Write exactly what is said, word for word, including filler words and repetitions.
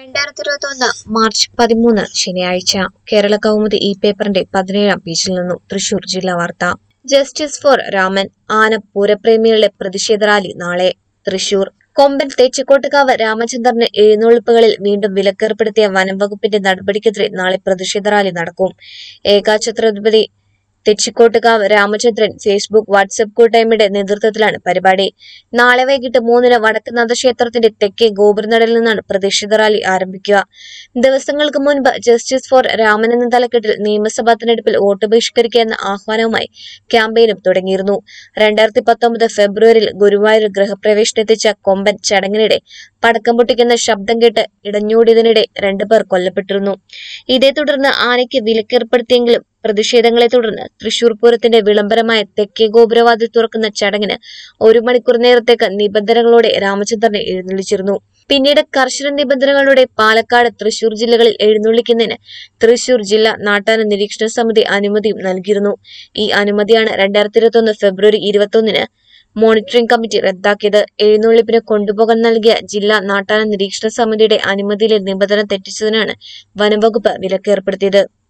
രണ്ടായിരത്തി ഇരുപത്തി ഒന്ന് മാർച്ച് പതിമൂന്ന് ശനിയാഴ്ച കേരള കൗമുദി ഈ പേപ്പറിന്റെ പതിനേഴാം പേജിൽ നിന്നും തൃശൂർ ജില്ലാ വാർത്ത. Justice for Raman. ആന പൂരപ്രേമികളുടെ പ്രതിഷേധ റാലി നാളെ. തൃശൂർ കൊമ്പൻ തെച്ചിക്കോട്ടുകാവ് രാമചന്ദ്രന് എഴുന്നള്ളിപ്പുകളിൽ വീണ്ടും വിലക്കേർപ്പെടുത്തിയ വനം വകുപ്പിന്റെ നടപടിക്കെതിരെ നാളെ പ്രതിഷേധ റാലി നടക്കും. ഏകാഛത്രപതി തെച്ചിക്കോട്ടുകാവ് രാമചന്ദ്രൻ ഫേസ്ബുക്ക് വാട്സ്ആപ്പ് കൂട്ടായ്മയുടെ നേതൃത്വത്തിലാണ് പരിപാടി. നാളെ വൈകിട്ട് മൂന്നിന് വടക്കുംനാഥ ക്ഷേത്രത്തിന്റെ തെക്കേ ഗോപുരനടയിൽ നിന്നാണ് പ്രതിഷേധ റാലി ആരംഭിക്കുക. ദിവസങ്ങൾക്ക് മുൻപ് ജസ്റ്റിസ് ഫോർ രാമൻ എന്ന തലക്കെട്ടിൽ നിയമസഭാ തെരഞ്ഞെടുപ്പിൽ വോട്ട് ബഹിഷ്കരിക്കുക എന്ന ആഹ്വാനവുമായി ക്യാമ്പയിനും തുടങ്ങിയിരുന്നു. രണ്ടായിരത്തി പത്തൊമ്പത് ഫെബ്രുവരിയിൽ ഗുരുവായൂർ ഗൃഹപ്രവേശനത്തെത്തിച്ച കൊമ്പൻ ചടങ്ങിനിടെ പടക്കം പൊട്ടിക്കുന്ന ശബ്ദം കേട്ട് ഇടഞ്ഞോടിയതിനിടെ രണ്ടുപേർ കൊല്ലപ്പെട്ടിരുന്നു. ഇതേ തുടർന്ന് ആനയ്ക്ക് വിലക്കേർപ്പെടുത്തിയെങ്കിലും പ്രതിഷേധങ്ങളെ തുടർന്ന് തൃശൂർ പൂരത്തിന്റെ വിളംബരമായ തെക്കേ ഗോപുരവാതിൽ തുറക്കുന്ന ചടങ്ങിന് ഒരു മണിക്കൂർ നേരത്തേക്ക് നിബന്ധനകളോടെ രാമചന്ദ്രനെ എഴുന്നള്ളിച്ചിരുന്നു. പിന്നീട് കർശന നിബന്ധനകളോടെ പാലക്കാട്, തൃശൂർ ജില്ലകളിൽ എഴുന്നള്ളിക്കുന്നതിന് തൃശൂർ ജില്ലാ നാട്ടാന നിരീക്ഷണ സമിതി അനുമതിയും നൽകിയിരുന്നു. ഈ അനുമതിയാണ് രണ്ടായിരത്തി ഇരുപത്തി ഒന്ന് ഫെബ്രുവരി ഇരുപത്തി ഒന്നിന് മോണിറ്ററിംഗ് കമ്മിറ്റി റദ്ദാക്കിയത്. എഴുന്നള്ളിപ്പിന് കൊണ്ടുപോകാൻ നൽകിയ ജില്ലാ നാട്ടാന നിരീക്ഷണ സമിതിയുടെ അനുമതിയിലെ നിബന്ധന തെറ്റിച്ചതിനാണ് വനംവകുപ്പ് വിലക്കേർപ്പെടുത്തിയത്.